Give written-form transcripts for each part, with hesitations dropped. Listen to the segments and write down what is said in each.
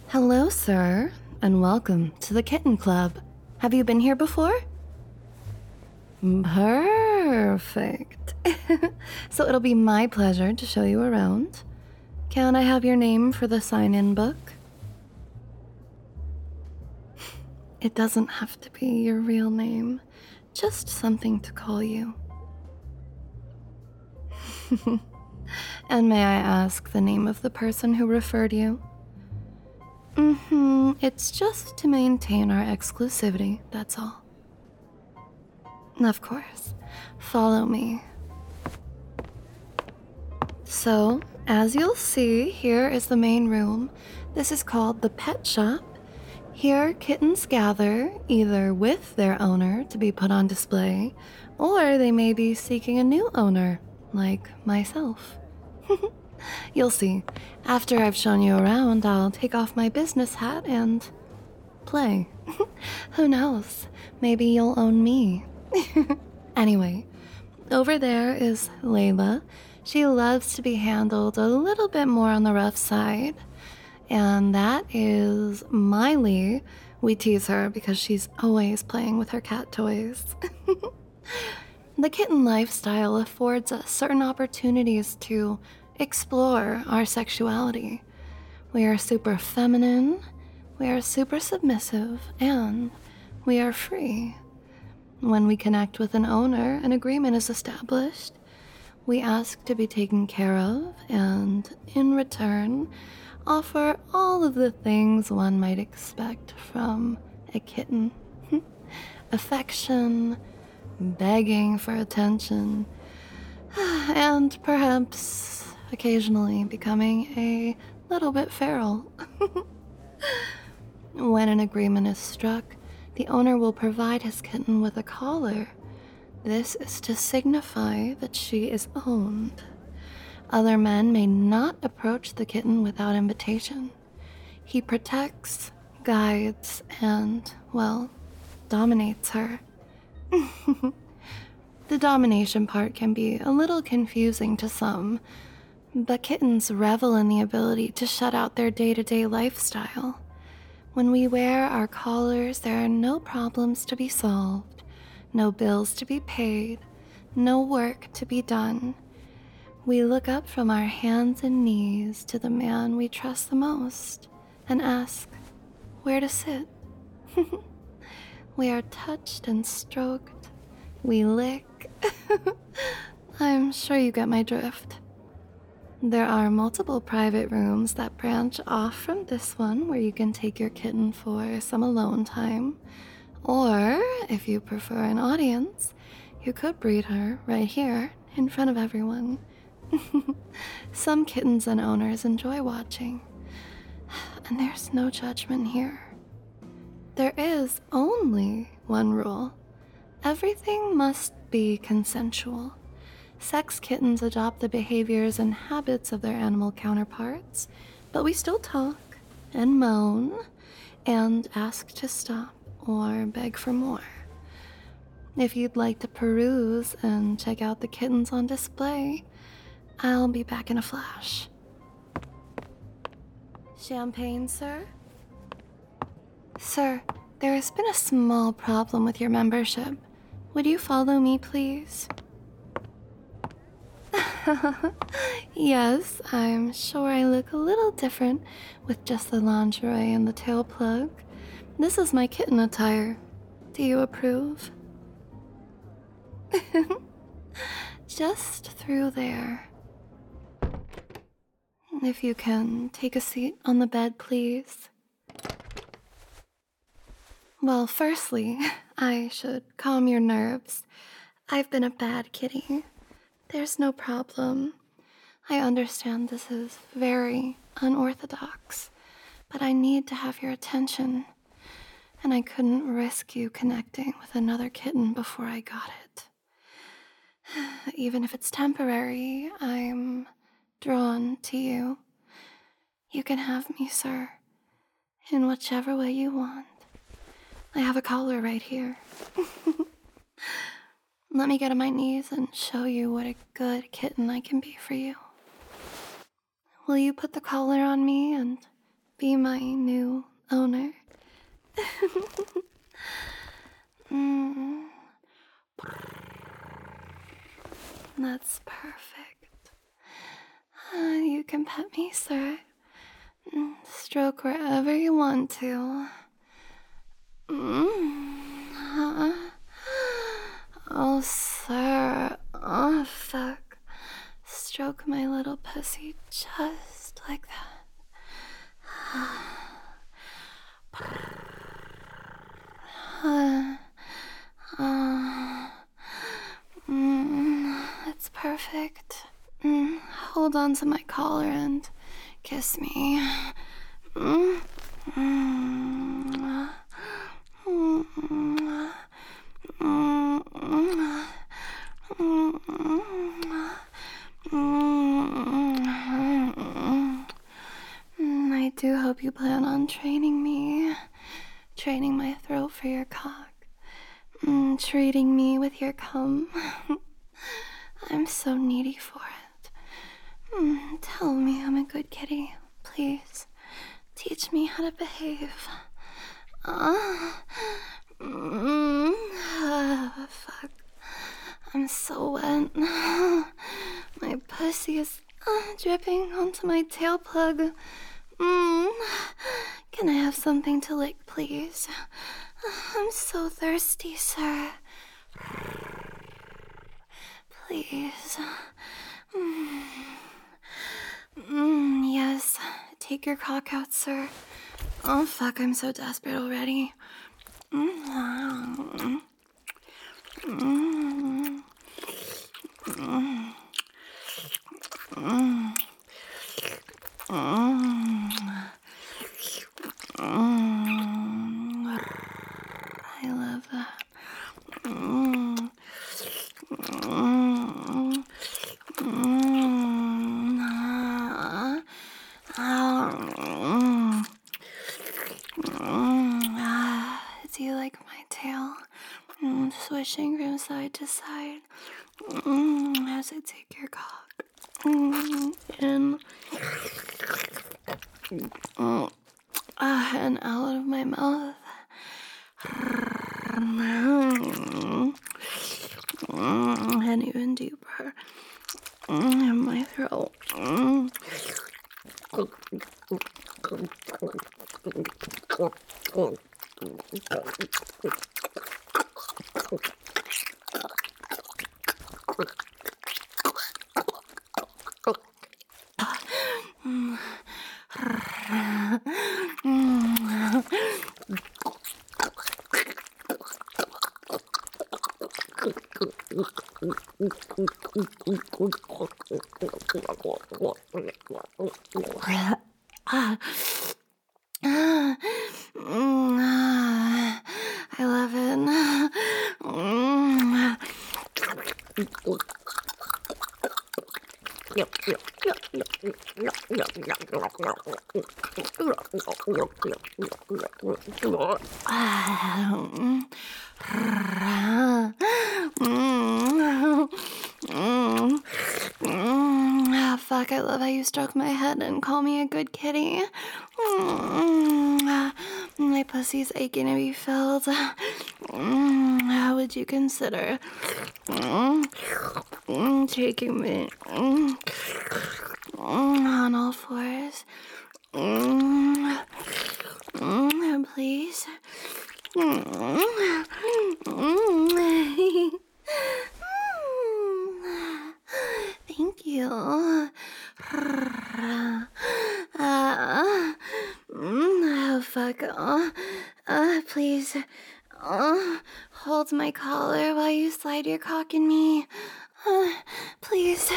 Hello, sir, and welcome to the Kitten Club. Have you been here before? Perfect. So it'll be my pleasure to show you around. Can I have your name for the sign-in book? It doesn't have to be your real name, just something to call you. And may I ask the name of the person who referred you? It's just to maintain our exclusivity, that's all. Of course. Follow me. So, as you'll see, here is the main room. This is called the pet shop. Here, kittens gather, either with their owner to be put on display, or they may be seeking a new owner, like myself. You'll see. After I've shown you around, I'll take off my business hat and play. Who knows? Maybe you'll own me. Anyway, over there is Layla. She loves to be handled a little bit more on the rough side. And that is Miley. We tease her because she's always playing with her cat toys. The kitten lifestyle affords us certain opportunities to explore our sexuality. We are super feminine, we are super submissive, and we are free. When we connect with an owner, an agreement is established. We ask to be taken care of, and in return, offer all of the things one might expect from a kitten. Affection, begging for attention, and perhaps occasionally becoming a little bit feral. When an agreement is struck, the owner will provide his kitten with a collar. This is to signify that she is owned. Other men may not approach the kitten without invitation. He protects, guides, and, well, dominates her. The domination part can be a little confusing to some, but kittens revel in the ability to shut out their day-to-day lifestyle. When we wear our collars, there are no problems to be solved, no bills to be paid, no work to be done. We look up from our hands and knees to the man we trust the most and ask where to sit. We are touched and stroked. We lick. I'm sure you get my drift. There are multiple private rooms that branch off from this one where you can take your kitten for some alone time. Or, if you prefer an audience, you could breed her right here in front of everyone. Some kittens and owners enjoy watching. And there's no judgment here. There is only one rule. Everything must be consensual. Sex kittens adopt the behaviors and habits of their animal counterparts, but we still talk and moan and ask to stop or beg for more. If you'd like to peruse and check out the kittens on display, I'll be back in a flash. Champagne, sir? Sir, there has been a small problem with your membership. Would you follow me, please? Yes, I'm sure I look a little different with just the lingerie and the tail plug. This is my kitten attire. Do you approve? Just through there. If you can, take a seat on the bed, please. Well, firstly, I should calm your nerves. I've been a bad kitty. There's no problem. I understand this is very unorthodox, but I need to have your attention, and I couldn't risk you connecting with another kitten before I got it. Even if it's temporary, I'm drawn to you. You can have me, sir, in whichever way you want. I have a collar right here. Let me get on my knees and show you what a good kitten I can be for you. Will you put the collar on me and be my new owner? Mm, that's perfect. You can pet me, sir. Stroke wherever you want to. Mm. Oh, sir. Oh, fuck. Stroke my little pussy just like that. It's perfect. Hold on to my collar and kiss me. Mm, mm, mm, mm, I do hope you plan on training me, training my throat for your cock, treating me with your cum. I'm so needy for it. Tell me I'm a good kitty, please. Teach me how to behave. Fuck. I'm so wet. My pussy is dripping onto my tail plug. Can I have something to lick, please? I'm so thirsty, sir. Please. Yes. Take your cock out, sir. Oh, fuck, I'm so desperate already. I love that. Do you like my tail? Swishing from side to side as I take your cock in and out of my mouth. And even deeper in my throat. I love it. Fuck, I love how you stroke my head and call me a good kitty. My pussy's aching to be filled. How would you consider taking me on all fours? Please. Thank you. Oh, fuck. Please. Hold my collar while you slide your cock in me. Please.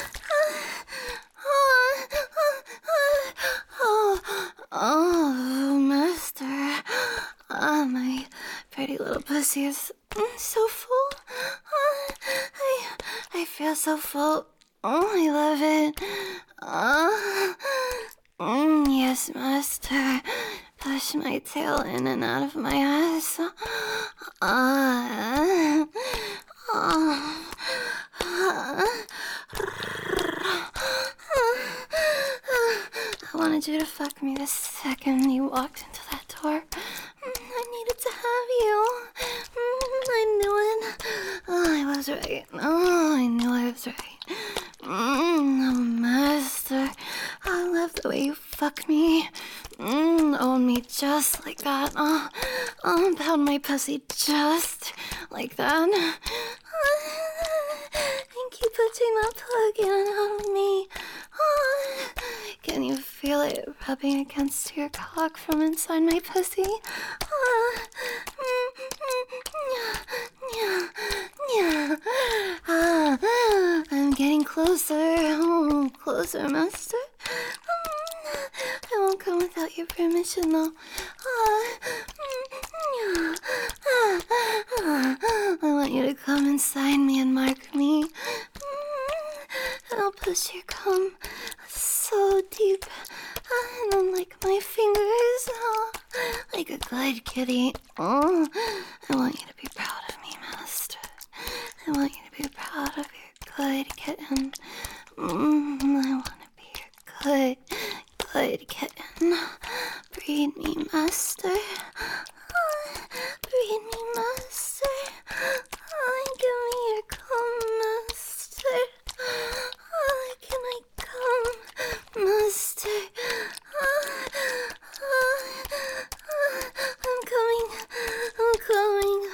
Oh, master. My pretty little pussy is so full. I feel so full. Oh, I love it. Yes, master. Push my tail in and out of my ass. I want to wanted you to fuck me the second you walked into that door. I needed to have you. I knew it. Oh, I was right. Oh, I knew I was right. Oh, master. I love the way you fuck me. Own me just like that. Pound my pussy just like that. And keep putting that plug in and out of me. Can you feel it rubbing against your cock from inside my pussy? I'm getting closer. Closer, master. I won't come without your permission, though. I want you to come inside me and mark me. And I'll push your cum so deep. And then lick my fingers. Like a good kitty. I want you to be proud of me, master. I want you to be proud of your good kitten. I want to be your good kitten. Breed me, master. Breed me, master. Give me your cum, master. Can I come, master? I'm coming. I'm coming.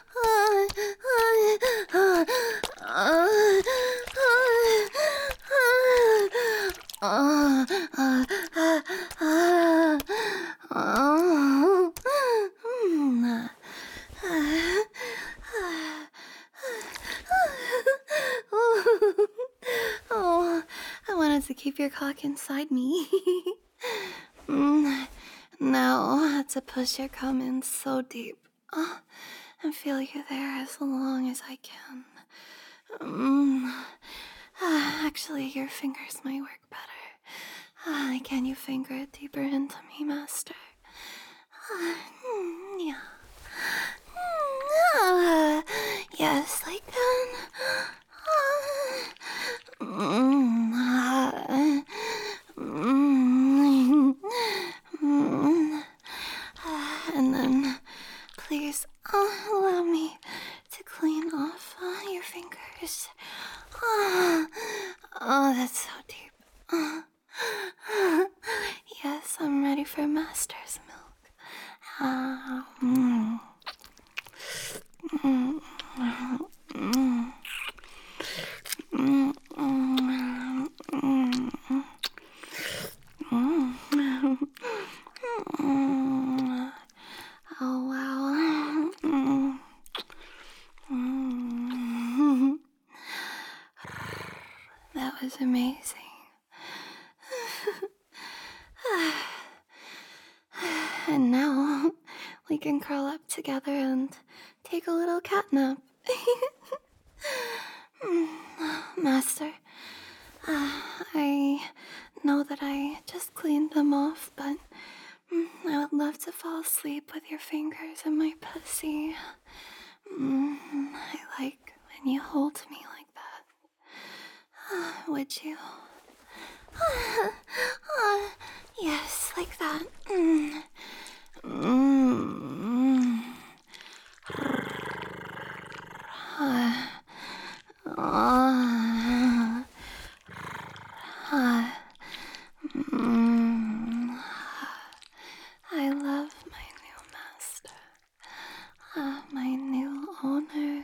Oh, I wanted to keep your cock inside me. Now to push your cum in so deep and feel you there as long as I can. Actually, your fingers might work better. Can you finger it deeper into me, master? Yeah. Yes, like that. And then, please allow me to clean off your fingers. Oh, that's so deep. Yes, I'm ready for master's milk. Oh, wow. That was amazing. And now we can curl up together and take a little cat nap. Master, I know that I just cleaned them off, but I would love to fall asleep with your fingers in my pussy. I like when you hold me like that. Would you? Yes, like that. I love my new master, my new owner.